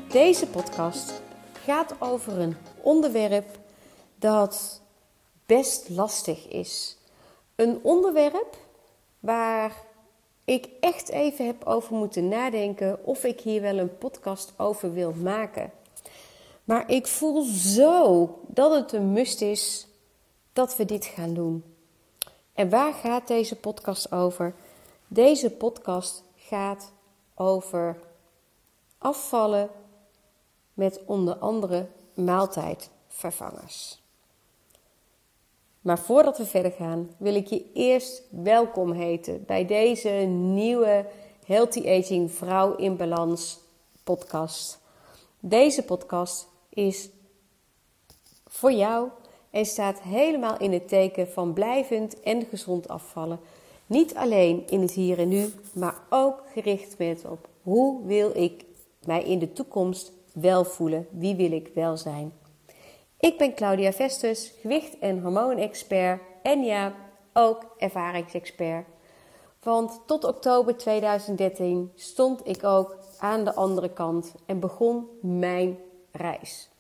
Deze podcast gaat over een onderwerp dat best lastig is. Een onderwerp waar ik echt even heb over moeten nadenken of ik hier wel een podcast over wil maken. Maar ik voel zo dat het een must is dat we dit gaan doen. En waar gaat deze podcast over? Deze podcast gaat over afvallen met onder andere maaltijdvervangers. Maar voordat we verder gaan, wil ik je eerst welkom heten bij deze nieuwe Healthy Aging Vrouw in Balans podcast. Deze podcast is voor jou en staat helemaal in het teken van blijvend en gezond afvallen. Niet alleen in het hier en nu, maar ook gericht met op hoe wil ik mij in de toekomst wel voelen, wie wil ik wel zijn. Ik ben Claudia Vestus, gewicht- en hormoonexpert en ja, ook ervaringsexpert. Want tot oktober 2013 stond ik ook aan de andere kant en begon mijn reis.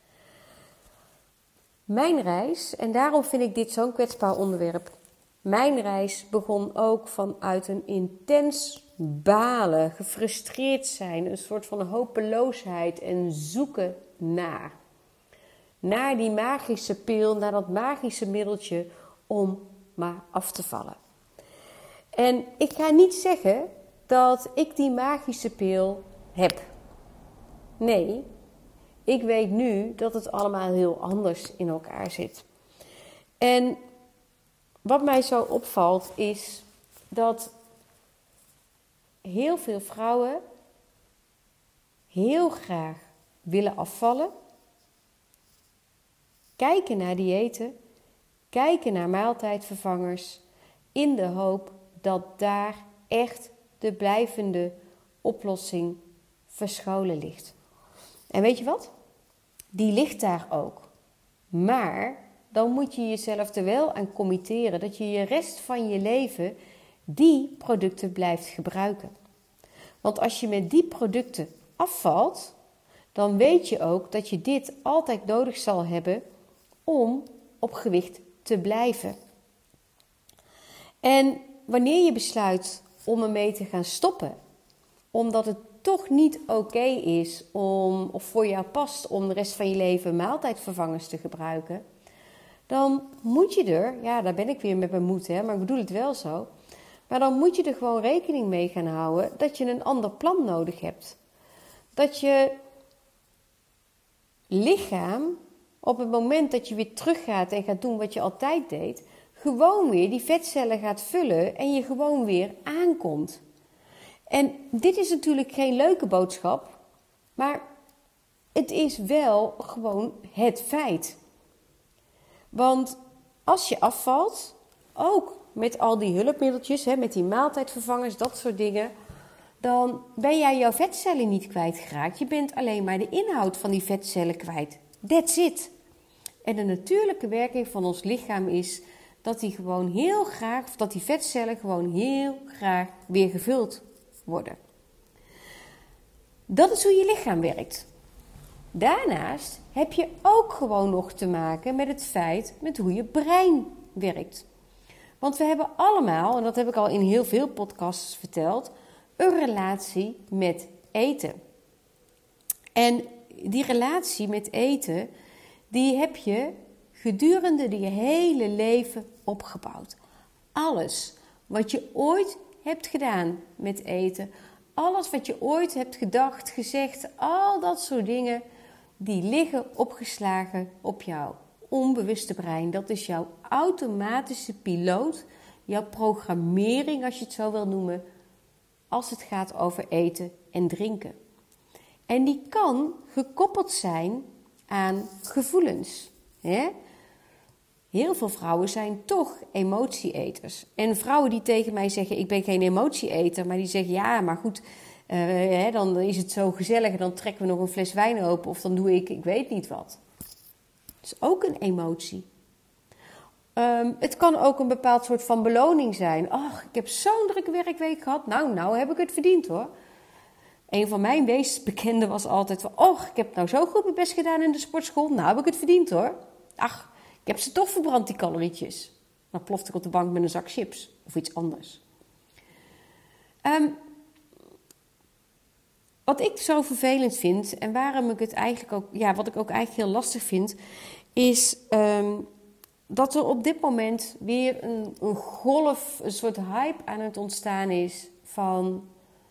Mijn reis, en daarom vind ik dit zo'n kwetsbaar onderwerp. Mijn reis begon ook vanuit een intens balen, gefrustreerd zijn, een soort van hopeloosheid en zoeken naar die magische pil, naar dat magische middeltje om maar af te vallen. En ik ga niet zeggen dat ik die magische pil heb. Nee, ik weet nu dat het allemaal heel anders in elkaar zit. En wat mij zo opvalt is dat heel veel vrouwen heel graag willen afvallen. Kijken naar diëten, kijken naar maaltijdvervangers in de hoop dat daar echt de blijvende oplossing verscholen ligt. En weet je wat? Die ligt daar ook. Maar dan moet je jezelf er wel aan committeren dat je rest van je leven die producten blijft gebruiken. Want als je met die producten afvalt, dan weet je ook dat je dit altijd nodig zal hebben om op gewicht te blijven. En wanneer je besluit om ermee te gaan stoppen, omdat het toch niet oké is of voor jou past om de rest van je leven maaltijdvervangers te gebruiken, dan moet je daar ben ik weer met mijn moed, maar ik bedoel het wel zo, maar dan moet je er gewoon rekening mee gaan houden dat je een ander plan nodig hebt. Dat je lichaam op het moment dat je weer teruggaat en gaat doen wat je altijd deed, gewoon weer die vetcellen gaat vullen en je gewoon weer aankomt. En dit is natuurlijk geen leuke boodschap, maar het is wel gewoon het feit. Want als je afvalt, ook met al die hulpmiddeltjes, met die maaltijdvervangers, dat soort dingen, dan ben jij jouw vetcellen niet kwijtgeraakt. Je bent alleen maar de inhoud van die vetcellen kwijt. That's it. En de natuurlijke werking van ons lichaam is dat die vetcellen gewoon heel graag weer gevuld worden. Dat is hoe je lichaam werkt. Daarnaast heb je ook gewoon nog te maken met het feit met hoe je brein werkt. Want we hebben allemaal, en dat heb ik al in heel veel podcasts verteld, een relatie met eten. En die relatie met eten, die heb je gedurende je hele leven opgebouwd. Alles wat je ooit hebt gedaan met eten, alles wat je ooit hebt gedacht, gezegd, al dat soort dingen, die liggen opgeslagen op jouw onbewuste brein. Dat is jouw automatische piloot, jouw programmering, als je het zo wil noemen, als het gaat over eten en drinken. En die kan gekoppeld zijn aan gevoelens. Heel veel vrouwen zijn toch emotieeters. En vrouwen die tegen mij zeggen, ik ben geen emotieeter, maar die zeggen, ja, maar goed, dan is het zo gezellig en dan trekken we nog een fles wijn open of dan doe ik weet niet wat. Dat is ook een emotie. Het kan ook een bepaald soort van beloning zijn. Ach, ik heb zo'n drukke werkweek gehad. Nou heb ik het verdiend hoor. Een van mijn meest bekende was altijd van... Oh, ik heb nou zo goed mijn best gedaan in de sportschool. Nou heb ik het verdiend hoor. Ach, ik heb ze toch verbrand, die calorietjes. Dan plofte ik op de bank met een zak chips. Of iets anders. Wat ik zo vervelend vind... En waarom ik het eigenlijk ook... Ja, wat ik ook eigenlijk heel lastig vind... Is dat er op dit moment weer een golf... Een soort hype aan het ontstaan is... Van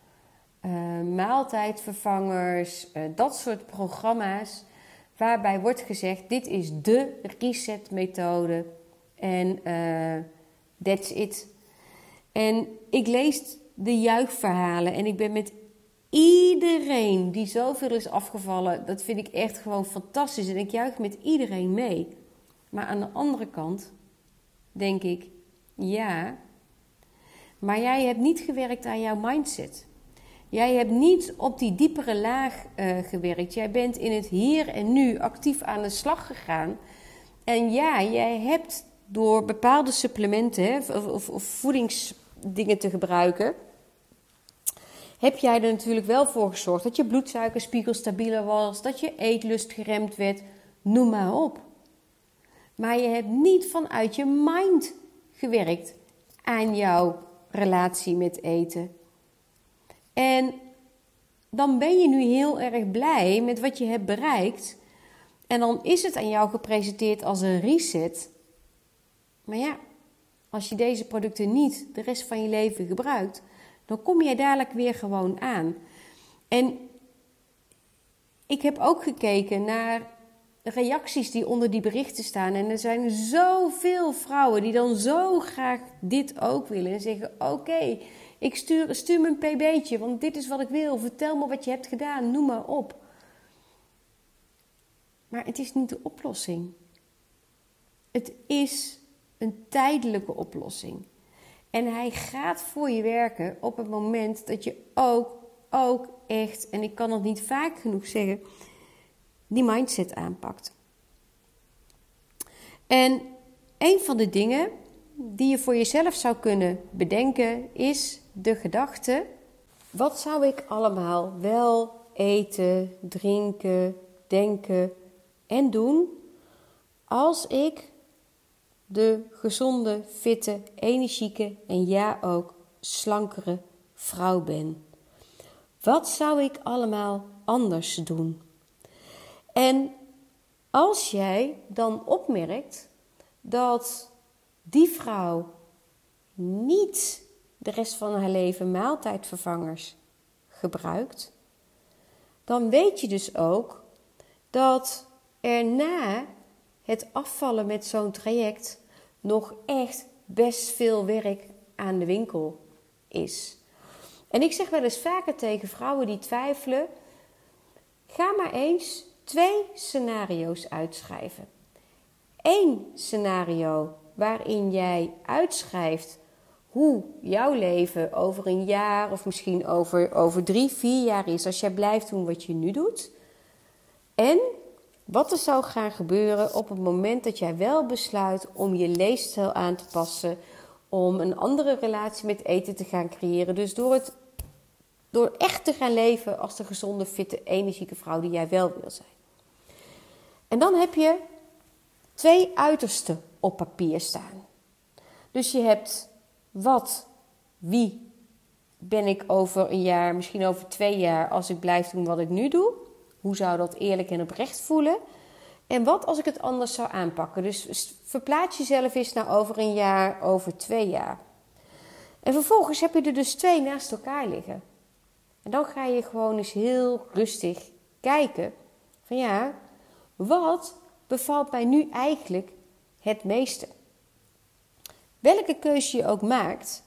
maaltijdvervangers... Dat soort programma's... Waarbij wordt gezegd... Dit is de reset-methode... En that's it. En ik lees de juichverhalen en ik ben met iedereen die zoveel is afgevallen, dat vind ik echt gewoon fantastisch. En ik juich met iedereen mee. Maar aan de andere kant denk ik, ja, maar jij hebt niet gewerkt aan jouw mindset. Jij hebt niet op die diepere laag gewerkt. Jij bent in het hier en nu actief aan de slag gegaan. En ja, jij hebt door bepaalde supplementen of voedingsdingen te gebruiken, heb jij er natuurlijk wel voor gezorgd dat je bloedsuikerspiegel stabieler was, dat je eetlust geremd werd, noem maar op. Maar je hebt niet vanuit je mind gewerkt aan jouw relatie met eten. En dan ben je nu heel erg blij met wat je hebt bereikt. En dan is het aan jou gepresenteerd als een reset. Maar ja, als je deze producten niet de rest van je leven gebruikt, dan kom je dadelijk weer gewoon aan. En ik heb ook gekeken naar reacties die onder die berichten staan. En er zijn zoveel vrouwen die dan zo graag dit ook willen. En zeggen, oké, ik stuur me een pb'tje, want dit is wat ik wil. Vertel me wat je hebt gedaan, noem maar op. Maar het is niet de oplossing. Het is een tijdelijke oplossing. En hij gaat voor je werken op het moment dat je ook echt, en ik kan het niet vaak genoeg zeggen, die mindset aanpakt. En een van de dingen die je voor jezelf zou kunnen bedenken is de gedachte: wat zou ik allemaal wel eten, drinken, denken en doen als ik de gezonde, fitte, energieke en ja ook slankere vrouw ben? Wat zou ik allemaal anders doen? En als jij dan opmerkt dat die vrouw niet de rest van haar leven maaltijdvervangers gebruikt, dan weet je dus ook dat er na het afvallen met zo'n traject nog echt best veel werk aan de winkel is. En ik zeg wel eens vaker tegen vrouwen die twijfelen: ga maar eens 2 scenario's uitschrijven. 1 scenario waarin jij uitschrijft hoe jouw leven over een jaar of misschien over 3, 4 jaar is als jij blijft doen wat je nu doet. En wat er zou gaan gebeuren op het moment dat jij wel besluit om je leefstijl aan te passen, om een andere relatie met eten te gaan creëren. Dus door echt te gaan leven als de gezonde, fitte, energieke vrouw die jij wel wil zijn. En dan heb je 2 uitersten op papier staan. Dus je hebt wie ben ik over een jaar, misschien over 2 jaar, als ik blijf doen wat ik nu doe? Hoe zou dat eerlijk en oprecht voelen? En wat als ik het anders zou aanpakken? Dus verplaats jezelf eens naar over een jaar, over 2 jaar. En vervolgens heb je er dus 2 naast elkaar liggen. En dan ga je gewoon eens heel rustig kijken van ja, wat bevalt mij nu eigenlijk het meeste? Welke keuze je ook maakt,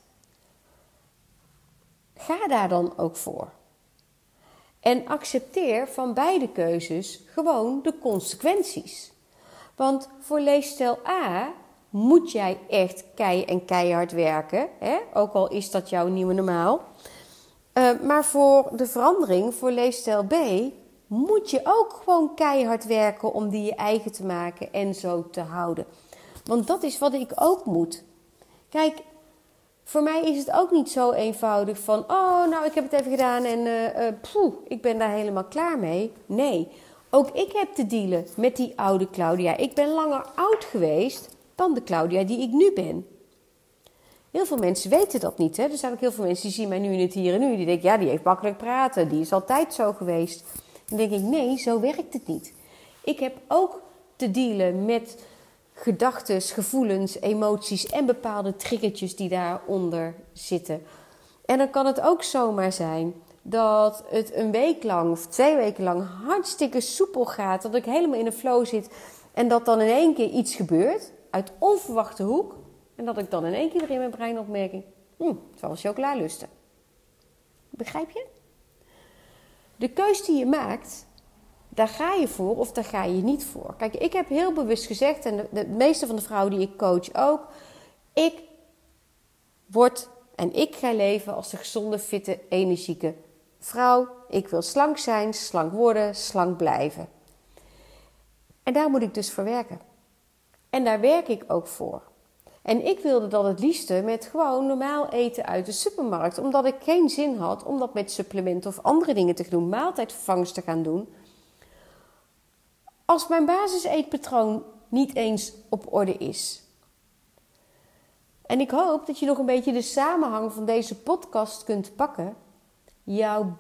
ga daar dan ook voor. En accepteer van beide keuzes gewoon de consequenties. Want voor leefstijl A moet jij echt keihard werken. Hè? Ook al is dat jouw nieuwe normaal. Maar voor de verandering, voor leefstijl B, moet je ook gewoon keihard werken om die je eigen te maken en zo te houden. Want dat is wat ik ook moet. Kijk, Voor mij is het ook niet zo eenvoudig van, oh, nou, ik heb het even gedaan en ik ben daar helemaal klaar mee. Nee, ook ik heb te dealen met die oude Claudia. Ik ben langer oud geweest dan de Claudia die ik nu ben. Heel veel mensen weten dat niet. Hè? Er zijn ook heel veel mensen die zien mij nu in het hier en nu. Die denken, ja, die heeft makkelijk praten. Die is altijd zo geweest. Dan denk ik, nee, zo werkt het niet. Ik heb ook te dealen met gedachten, gevoelens, emoties en bepaalde triggertjes die daaronder zitten. En dan kan het ook zomaar zijn dat het een week lang of 2 weken lang hartstikke soepel gaat. Dat ik helemaal in een flow zit en dat dan in één keer iets gebeurt uit onverwachte hoek. En dat ik dan in één keer weer in mijn brein opmerking, het zal wel chocola lusten. Begrijp je? De keus die je maakt, daar ga je voor of daar ga je niet voor. Kijk, ik heb heel bewust gezegd, en de meeste van de vrouwen die ik coach ook, ik word en ik ga leven als een gezonde, fitte, energieke vrouw. Ik wil slank zijn, slank worden, slank blijven. En daar moet ik dus voor werken. En daar werk ik ook voor. En ik wilde dat het liefste met gewoon normaal eten uit de supermarkt. Omdat ik geen zin had om dat met supplementen of andere dingen te doen. Maaltijdvervangers te gaan doen. Als mijn basiseetpatroon niet eens op orde is. En ik hoop dat je nog een beetje de samenhang van deze podcast kunt pakken. Jouw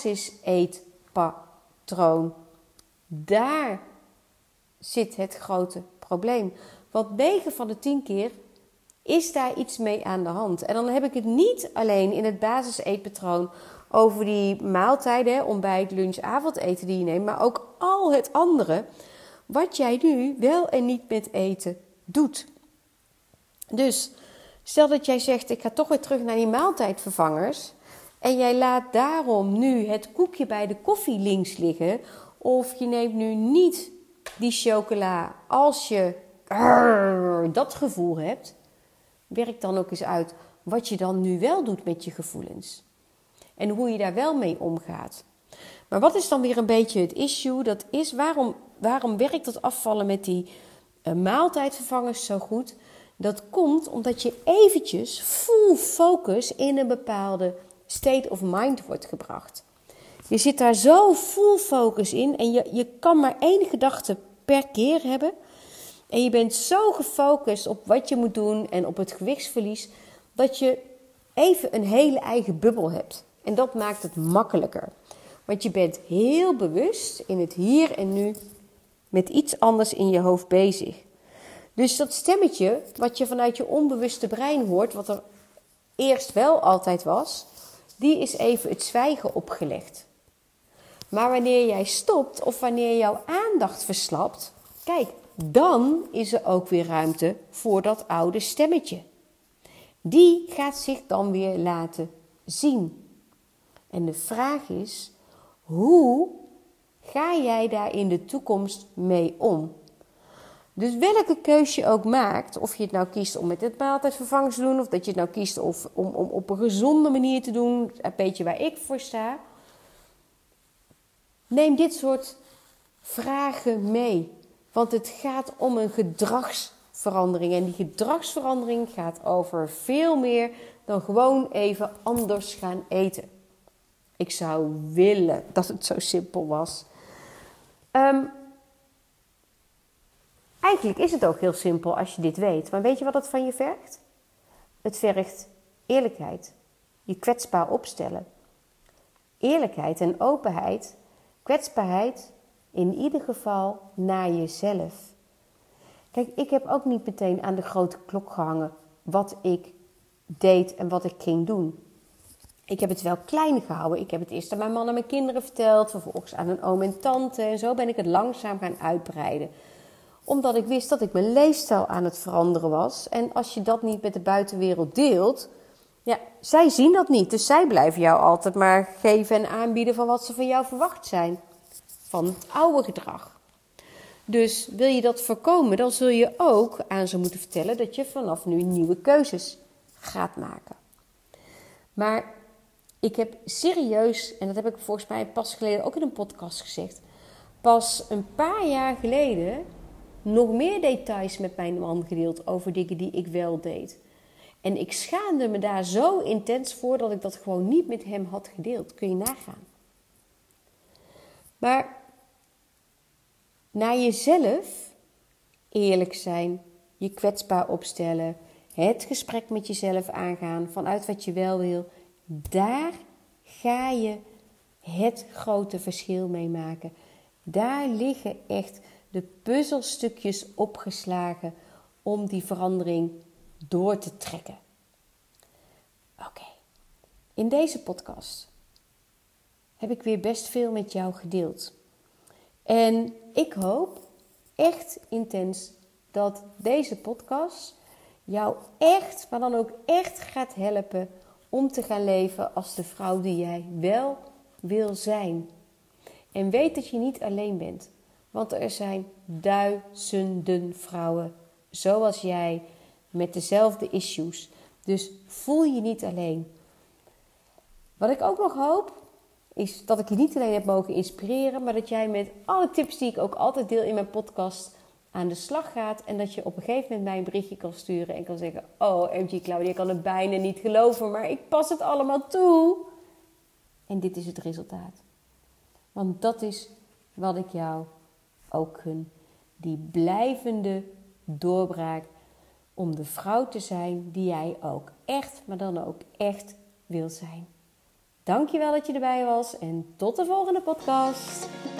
basiseetpatroon. Daar zit het grote probleem. Want 9 van de 10 keer is daar iets mee aan de hand. En dan heb ik het niet alleen in het basiseetpatroon over die maaltijden, ontbijt, lunch, avondeten die je neemt, maar ook al het andere wat jij nu wel en niet met eten doet. Dus stel dat jij zegt, ik ga toch weer terug naar die maaltijdvervangers en jij laat daarom nu het koekje bij de koffie links liggen, of je neemt nu niet die chocola als je dat gevoel hebt. Werk dan ook eens uit wat je dan nu wel doet met je gevoelens. En hoe je daar wel mee omgaat. Maar wat is dan weer een beetje het issue? Dat is waarom werkt dat afvallen met die maaltijdvervangers zo goed? Dat komt omdat je eventjes full focus in een bepaalde state of mind wordt gebracht. Je zit daar zo full focus in en je kan maar 1 gedachte per keer hebben. En je bent zo gefocust op wat je moet doen en op het gewichtsverlies, dat je even een hele eigen bubbel hebt. En dat maakt het makkelijker. Want je bent heel bewust in het hier en nu met iets anders in je hoofd bezig. Dus dat stemmetje wat je vanuit je onbewuste brein hoort, wat er eerst wel altijd was, die is even het zwijgen opgelegd. Maar wanneer jij stopt of wanneer jouw aandacht verslapt, kijk, dan is er ook weer ruimte voor dat oude stemmetje. Die gaat zich dan weer laten zien. En de vraag is, hoe ga jij daar in de toekomst mee om? Dus welke keus je ook maakt, of je het nou kiest om met het maaltijdvervangers te doen, of dat je het nou kiest om op een gezonde manier te doen, een beetje waar ik voor sta. Neem dit soort vragen mee. Want het gaat om een gedragsverandering. En die gedragsverandering gaat over veel meer dan gewoon even anders gaan eten. Ik zou willen dat het zo simpel was. Eigenlijk is het ook heel simpel als je dit weet. Maar weet je wat het van je vergt? Het vergt eerlijkheid. Je kwetsbaar opstellen. Eerlijkheid en openheid. Kwetsbaarheid in ieder geval naar jezelf. Kijk, ik heb ook niet meteen aan de grote klok gehangen wat ik deed en wat ik ging doen. Ik heb het wel klein gehouden. Ik heb het eerst aan mijn man en mijn kinderen verteld, vervolgens aan een oom en tante. En zo ben ik het langzaam gaan uitbreiden. Omdat ik wist dat ik mijn leefstijl aan het veranderen was. En als je dat niet met de buitenwereld deelt, ja, zij zien dat niet. Dus zij blijven jou altijd maar geven en aanbieden van wat ze van jou verwacht zijn. Van het oude gedrag. Dus wil je dat voorkomen, dan zul je ook aan ze moeten vertellen dat je vanaf nu nieuwe keuzes gaat maken. Maar ik heb serieus, en dat heb ik volgens mij pas geleden ook in een podcast gezegd, pas een paar jaar geleden nog meer details met mijn man gedeeld over dingen die ik wel deed. En ik schaamde me daar zo intens voor dat ik dat gewoon niet met hem had gedeeld. Kun je nagaan. Maar naar jezelf eerlijk zijn, je kwetsbaar opstellen, het gesprek met jezelf aangaan vanuit wat je wel wil, daar ga je het grote verschil mee maken. Daar liggen echt de puzzelstukjes opgeslagen om die verandering door te trekken. Oké. In deze podcast heb ik weer best veel met jou gedeeld. En ik hoop echt intens dat deze podcast jou echt, maar dan ook echt gaat helpen om te gaan leven als de vrouw die jij wel wil zijn. En weet dat je niet alleen bent. Want er zijn duizenden vrouwen zoals jij met dezelfde issues. Dus voel je niet alleen. Wat ik ook nog hoop is dat ik je niet alleen heb mogen inspireren, maar dat jij met alle tips die ik ook altijd deel in mijn podcast aan de slag gaat. En dat je op een gegeven moment mij een berichtje kan sturen en kan zeggen: oh, MG Claudia, ik kan het bijna niet geloven, maar ik pas het allemaal toe. En dit is het resultaat. Want dat is wat ik jou ook gun. Die blijvende doorbraak om de vrouw te zijn die jij ook echt, maar dan ook echt wil zijn. Dankjewel dat je erbij was en tot de volgende podcast.